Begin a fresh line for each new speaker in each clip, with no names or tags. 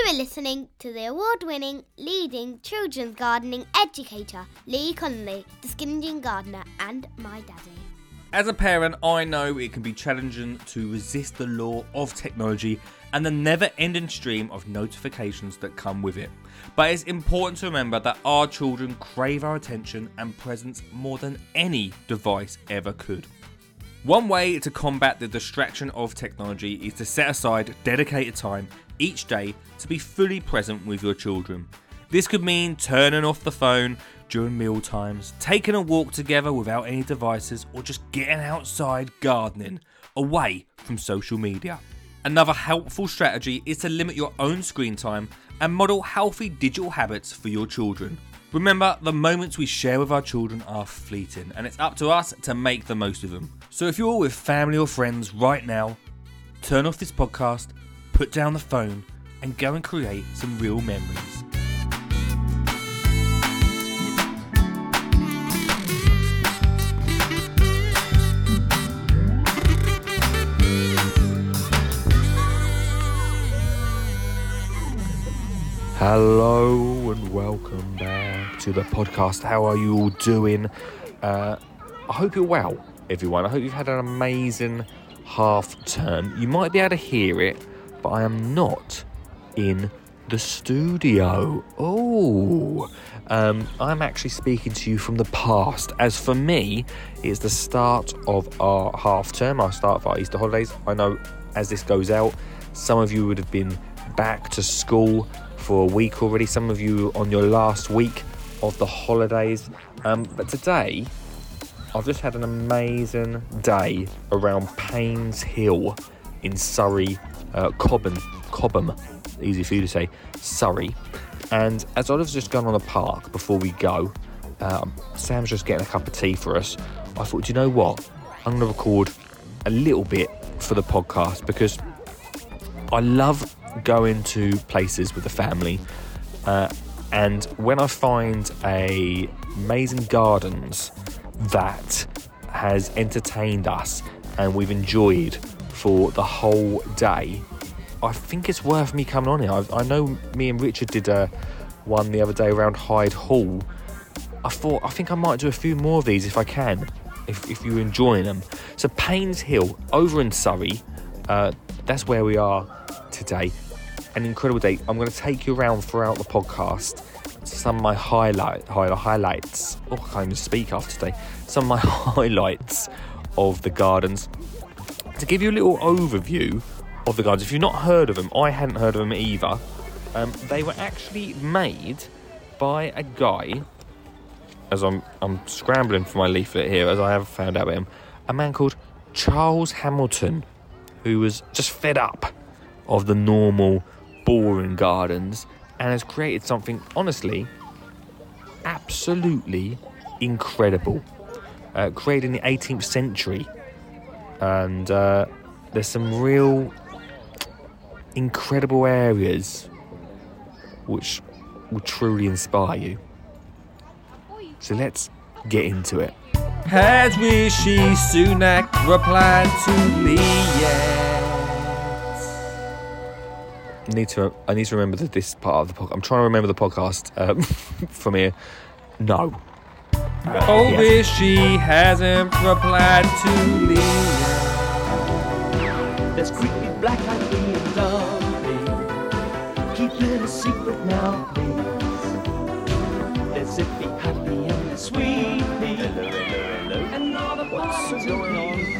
are listening to the award-winning leading children's gardening educator, Lee Connolly, the Skinny Jean Gardener, and my daddy.
As a parent, I know it can be challenging to resist the law of technology and the never-ending stream of notifications that come with it. But it's important to remember that our children crave our attention and presence more than any device ever could. One way to combat the distraction of technology is to set aside dedicated time each day to be fully present with your children. This could mean turning off the phone during meal times, taking a walk together without any devices, or just getting outside gardening, away from social media. Another helpful strategy is to limit your own screen time and model healthy digital habits for your children. Remember, the moments we share with our children are fleeting, and it's up to us to make the most of them. So if you're with family or friends right now, turn off this podcast, put down the phone, and go and create some real memories. Hello and welcome back to the podcast. How are you all doing? I hope you're well, everyone. I hope you've had an amazing half term. You might be able to hear it, but I am not in the studio. I'm actually speaking to you from the past. As for me, it's the start of our half term, our start of our Easter holidays. I know as this goes out, some of you would have been back to school for a week already, some of you on your last week of the holidays, but today I've just had an amazing day around Paynes Hill in Surrey, Cobham, easy for you to say, Surrey. And as I was just going on the park before we go, Sam's just getting a cup of tea for us. I thought, you know what, I'm going to record a little bit for the podcast because I love going to places with the family, and when I find amazing gardens that has entertained us and we've enjoyed for the whole day, I think it's worth me coming on here. I know me and Richard did one the other day around Hyde Hall. I think I might do a few more of these if I can, if you're enjoying them. So Paynes Hill over in Surrey, that's where we are today. An incredible day. I'm going to take you around throughout the podcast to some of my highlights. I can't even speak after today. Some of my highlights of the gardens. To give you a little overview of the gardens, if you've not heard of them, I hadn't heard of them either. They were actually made by a guy, as I'm scrambling for my leaflet here, as I have found out about him, a man called Charles Hamilton, who was just fed up of the normal boring gardens and has created something honestly absolutely incredible, created in the 18th century, and there's some real incredible areas which will truly inspire you. So let's get into it. Has Rishi Sunak replied to Lee yet? I need to remember this part of the podcast. I'm trying to remember the podcast from here. No. Rishi hasn't replied to Lee yet.
There's creepy black eyed being lovely. Keep it a secret now, please. There's zippy, happy, and sweet. Hello. And all the what's going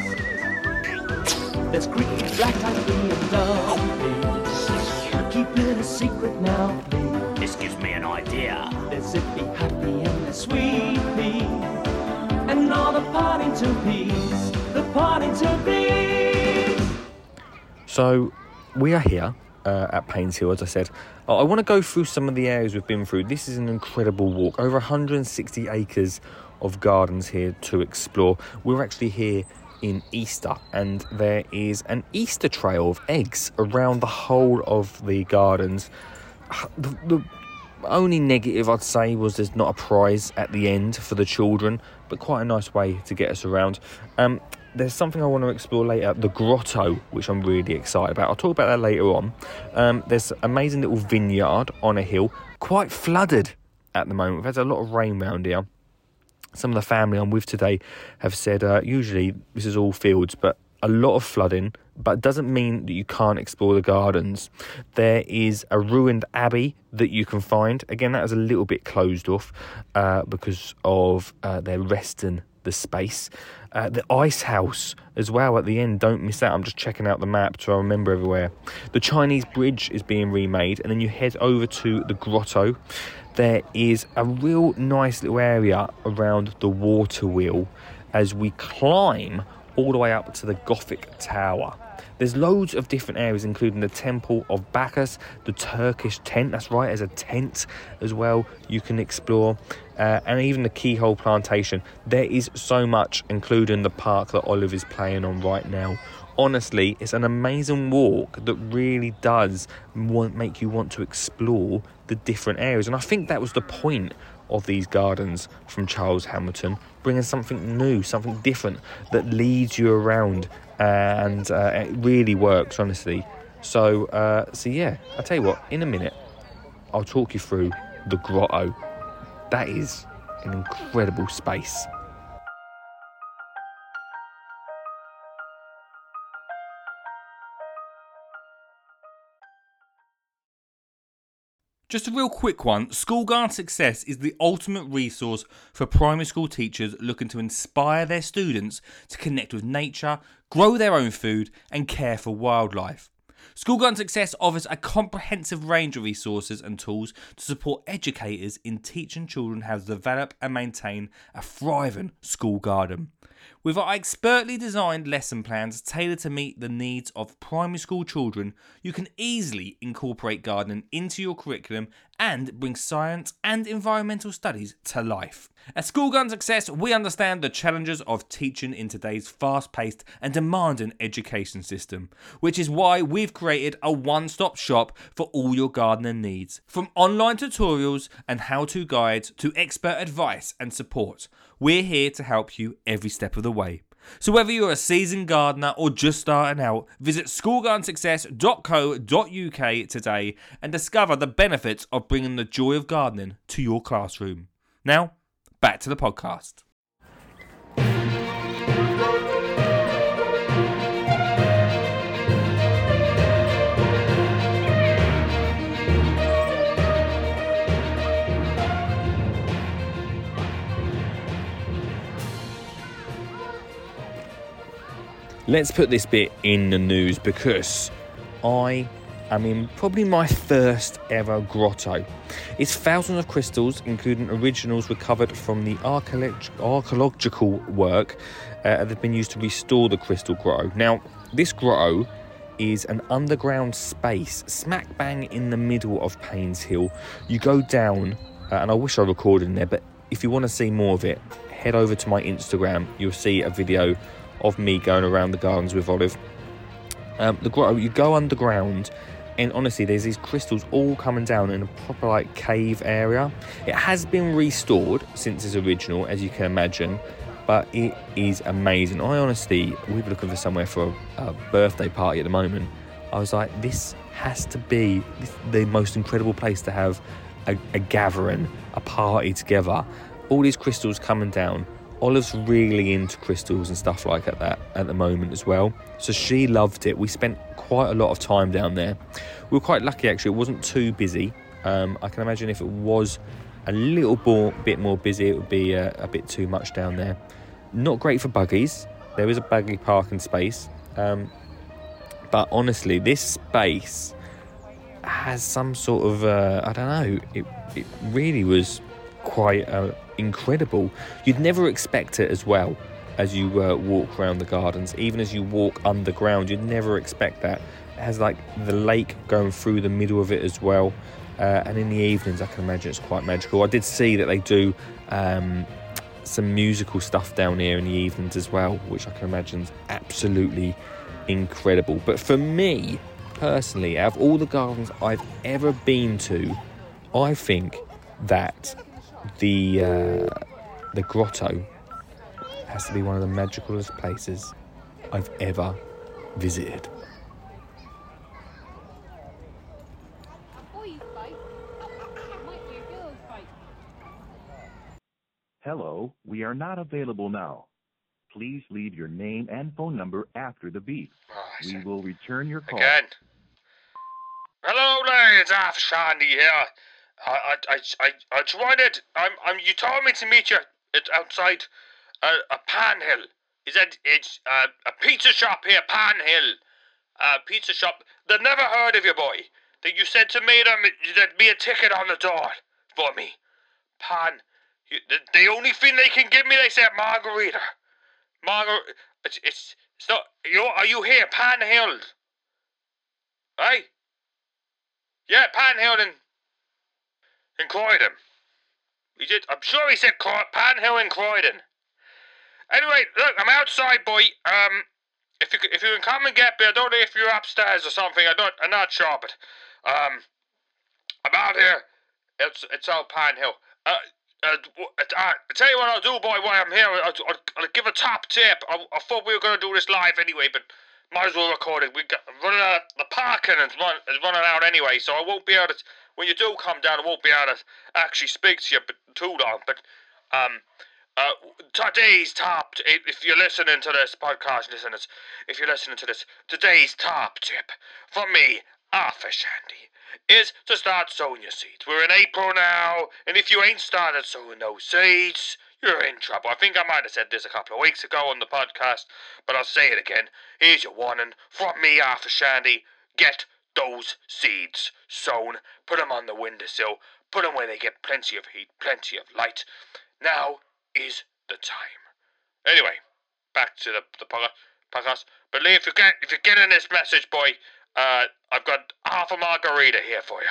on? There's creepy black eyed being lovely. Keep it a secret now, please. This gives me an idea. There's zippy, happy, and sweet. And all the parting to peace. The parting to peace.
So we are here at Paynes Hill, as I said. I want to go through some of the areas we've been through. This is an incredible walk. Over 160 acres of gardens here to explore. We're actually here in Easter, and there is an Easter trail of eggs around the whole of the gardens. The only negative I'd say was there's not a prize at the end for the children, but quite a nice way to get us around. there's something I want to explore later, the grotto, which I'm really excited about. I'll talk about that later on. There's an amazing little vineyard on a hill, quite flooded at the moment. We've had a lot of rain around here. Some of the family I'm with today have said usually this is all fields, but a lot of flooding, but it doesn't mean that you can't explore the gardens. There is a ruined abbey that you can find. Again, that is a little bit closed off because of their resting the space. The ice house as well at the end, don't miss that. I'm just checking out the map so I remember everywhere. The Chinese bridge is being remade, and then you head over to the grotto. There is a real nice little area around the water wheel as we climb all the way up to the Gothic Tower. There's loads of different areas, including the Temple of Bacchus, the Turkish tent, that's right, as a tent as well you can explore, and even the Keyhole Plantation. There is so much, including the park that Olive is playing on right now. Honestly, it's an amazing walk that really does make you want to explore the different areas, and I think that was the point of these gardens from Charles Hamilton, bringing something new, something different that leads you around, and it really works, honestly. So yeah, I'll tell you what, in a minute I'll talk you through the grotto. That is an incredible space.
Just a real quick one, School Garden Success is the ultimate resource for primary school teachers looking to inspire their students to connect with nature, grow their own food and care for wildlife. School Garden Success offers a comprehensive range of resources and tools to support educators in teaching children how to develop and maintain a thriving school garden. With our expertly designed lesson plans tailored to meet the needs of primary school children, you can easily incorporate gardening into your curriculum and bring science and environmental studies to life. At School Garden Success, we understand the challenges of teaching in today's fast-paced and demanding education system, which is why we've created a one-stop shop for all your gardening needs. From online tutorials and how-to guides to expert advice and support, we're here to help you every step of the way. So whether you're a seasoned gardener or just starting out, visit schoolgardensuccess.co.uk today and discover the benefits of bringing the joy of gardening to your classroom. Now, back to the podcast.
Let's put this bit in the news because I am in probably my first ever grotto. It's thousands of crystals, including originals recovered from the archaeological work that have been used to restore the crystal grotto. Now, this grotto is an underground space smack bang in the middle of Paynes Hill. You go down, and I wish I recorded in there, but if you want to see more of it, head over to my Instagram. You'll see a video of me going around the gardens with Olive. The grotto, you go underground, and honestly there's these crystals all coming down in a proper like cave area. It has been restored since its original, as you can imagine, but it is amazing. We're looking for somewhere for a birthday party at the moment. I was like, this has to be the most incredible place to have a gathering, a party together. All these crystals coming down. Olive's really into crystals and stuff like that at the moment as well. So she loved it. We spent quite a lot of time down there. We were quite lucky actually. It wasn't too busy. I can imagine if it was a little bit more busy, it would be a bit too much down there. Not great for buggies. There is a buggy parking space. But honestly, this space has some sort of, I don't know, it really was quite incredible. You'd never expect it as well as you walk around the gardens. Even as you walk underground, you'd never expect that. It has like the lake going through the middle of it as well, and in the evenings I can imagine it's quite magical. I did see that they do some musical stuff down here in the evenings as well, which I can imagine is absolutely incredible. But for me personally, out of all the gardens I've ever been to, I think that the grotto has to be one of the magicalest places I've ever visited.
Hello, we are not available now. Please leave your name and phone number after the beep. We will return your call.
Again. Hello there, it's Arthur Shandy here. I tried it. You told me to meet you outside a Panhill. It's a pizza shop here, Panhill. Pizza shop. They've never heard of you, boy. That you said to me there'd be a ticket on the door for me. The only thing they can give me, they said margarita. It's not. Are you here, Panhill? Hey? Yeah, Panhill in Croydon. I'm sure he said Panhill in Croydon. Anyway, look, I'm outside, boy. If you can come and get me, I don't know if you're upstairs or something. I'm not sure, but I'm out here. It's out Panhill. I tell you what I'll do, boy, while I'm here. I'll give a top tip. I thought we were going to do this live anyway, but might as well record it. Running out, the parking is running out anyway, so I won't be able to. When you do come down, I won't be able to actually speak to you too long. But today's top. If you're listening to this podcast, listeners, if you're listening to this, today's top tip from me, Arthur Shandy, is to start sowing your seeds. We're in April now, and if you ain't started sowing those seeds, you're in trouble. I think I might have said this a couple of weeks ago on the podcast, but I'll say it again. Here's your warning from me, Arthur Shandy. Get those seeds sown. Put them on the windowsill. Put them where they get plenty of heat, plenty of light. Now is the time. Anyway, back to the podcast. But Lee, if you're getting this message, boy, I've got half a margarita here for you.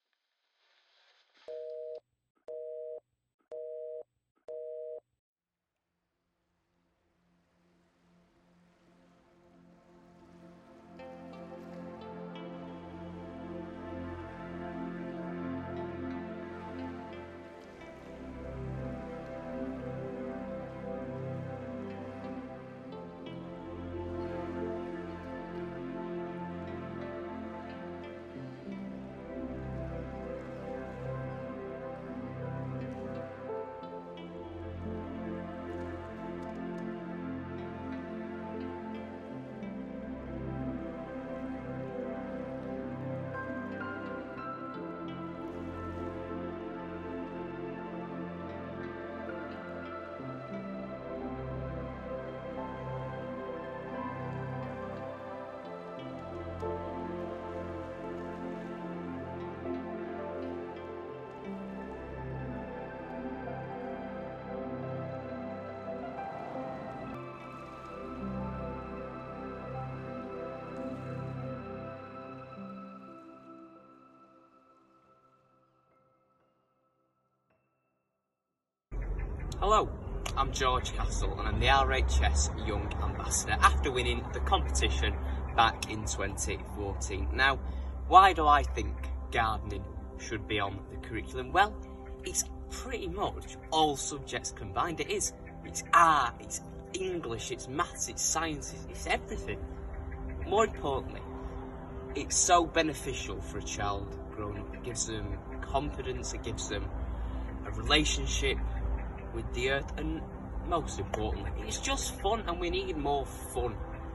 Hello, I'm George Castle and I'm the RHS Young Ambassador after winning the competition back in 2014. Now, why do I think gardening should be on the curriculum? Well, it's pretty much all subjects combined. It's art, it's English, it's maths, it's science, it's everything. More importantly, it's so beneficial for a child growing up. It gives them confidence, it gives them a relationship with the earth, and most importantly, it's just fun, and we need more fun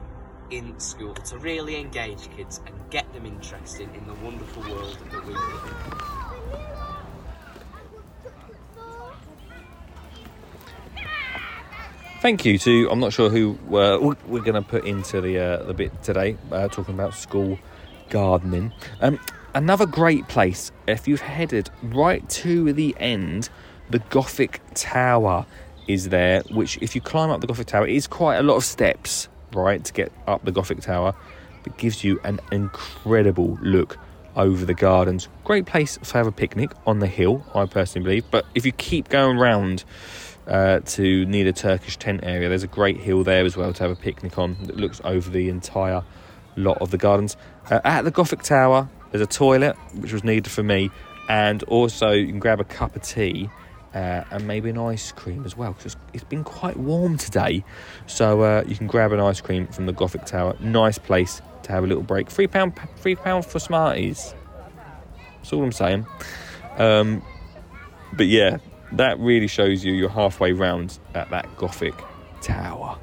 in school to really engage kids and get them interested in the wonderful world that we live in.
Thank you to, I'm not sure who we're going to put into the bit today, talking about school gardening. Another great place, if you've headed right to the end, the Gothic Tower is there, which if you climb up the Gothic Tower, it is quite a lot of steps, right, to get up the Gothic Tower. It gives you an incredible look over the gardens. Great place to have a picnic on the hill, I personally believe. But if you keep going round to near the Turkish tent area, there's a great hill there as well to have a picnic on that looks over the entire lot of the gardens. At the Gothic Tower, there's a toilet, which was needed for me, and also you can grab a cup of tea and maybe an ice cream as well, because it's been quite warm today. So you can grab an ice cream from the Gothic Tower. Nice place to have a little break. £3 for Smarties. That's all I'm saying. But yeah, that really shows you're halfway round at that Gothic Tower.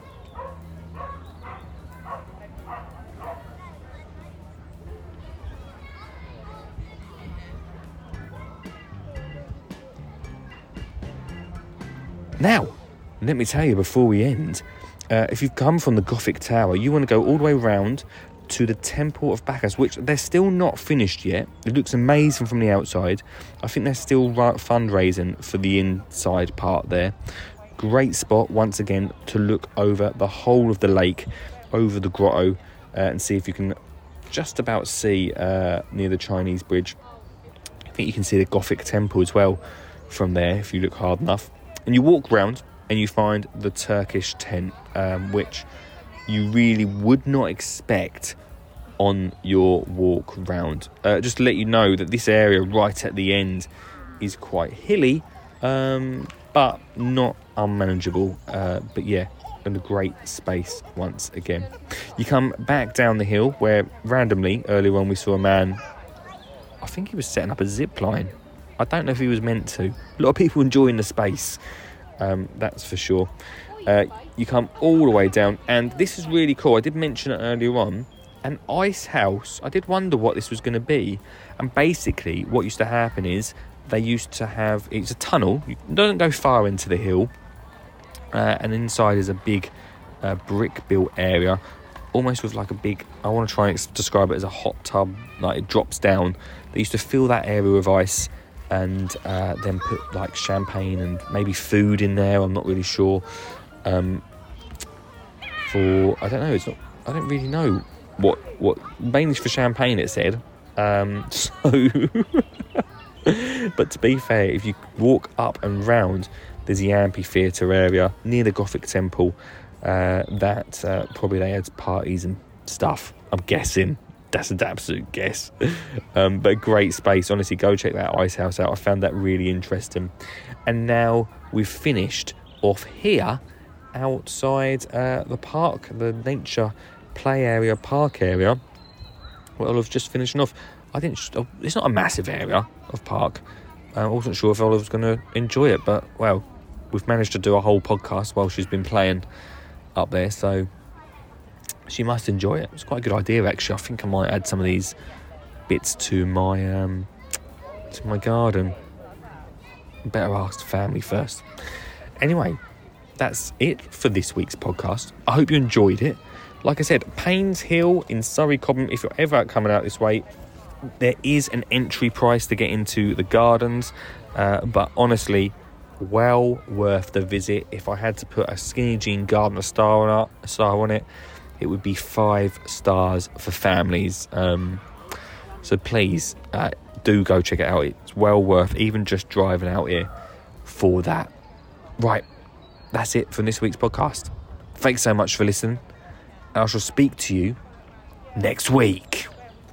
Now, let me tell you before we end, if you've come from the Gothic Tower, you want to go all the way round to the Temple of Bacchus, which they're still not finished yet. It looks amazing from the outside. I think they're still fundraising for the inside part there. Great spot, once again, to look over the whole of the lake, over the grotto, and see if you can just about see near the Chinese bridge. I think you can see the Gothic temple as well from there if you look hard enough. And you walk round and you find the Turkish tent, which you really would not expect on your walk round. Just to let you know that this area right at the end is quite hilly, but not unmanageable. But yeah, and a great space once again. You come back down the hill where randomly earlier on we saw a man, I think he was setting up a zip line. I don't know if he was meant to. A lot of people enjoying the space, that's for sure. You come all the way down, and this is really cool. I did mention it earlier on, an ice house. I did wonder what this was going to be, and basically what used to happen is they used to have, it's a tunnel, it doesn't go far into the hill, and inside is a big brick built area, almost with like a big, I want to try and describe it as a hot tub, like it drops down. They used to fill that area with ice and then put like champagne and maybe food in there, I'm not really sure. I don't know, it's not, I don't really know what mainly for champagne it said. So but to be fair, if you walk up and round, there's the amphitheatre area near the Gothic temple, that probably they had parties and stuff, I'm guessing. That's an absolute guess. But a great space. Honestly, go check that ice house out. I found that really interesting. And now we've finished off here outside the park, the nature play area, park area. Well, I've just finishing off. I think it's not a massive area of park. I wasn't sure if Olive was going to enjoy it, but well, we've managed to do a whole podcast while she's been playing up there, so she must enjoy it. It's quite a good idea, actually. I think I might add some of these bits to my garden. Better ask the family first. Anyway, that's it for this week's podcast. I hope you enjoyed it. Like I said, Paynes Hill in Surrey Cobham, if you're ever coming out this way, there is an entry price to get into the gardens, but honestly, well worth the visit. If I had to put a Skinny Jean Gardener star on it, it would be 5 stars for families. So please do go check it out. It's well worth even just driving out here for that. Right, that's it for this week's podcast. Thanks so much for listening. I shall speak to you next week.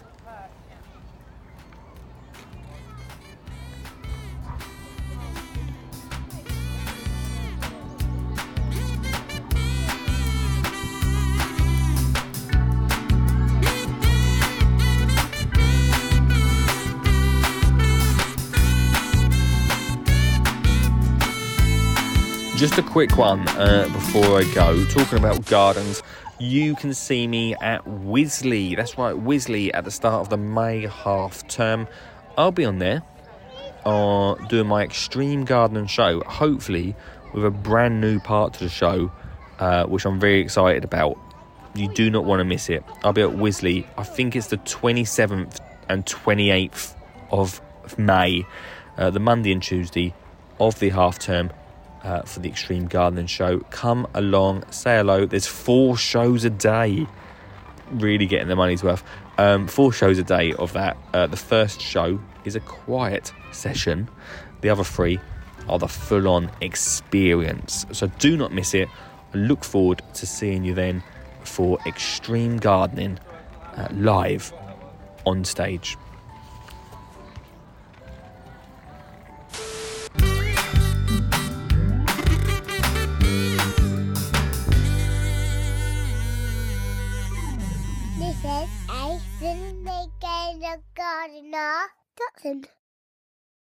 Just a quick one before I go. Talking about gardens, you can see me at Wisley. That's right, Wisley at the start of the May half term. I'll be on there doing my Extreme Gardening show, hopefully with a brand new part to the show, which I'm very excited about. You do not want to miss it. I'll be at Wisley. I think it's the 27th and 28th of May, the Monday and Tuesday of the half term. For the Extreme Gardening show. Come along, say hello. There's 4 shows a day. Really getting the money's worth. 4 shows a day of that. The first show is a quiet session. The other 3 are the full-on experience. So do not miss it. I look forward to seeing you then for Extreme Gardening live on stage.
listening.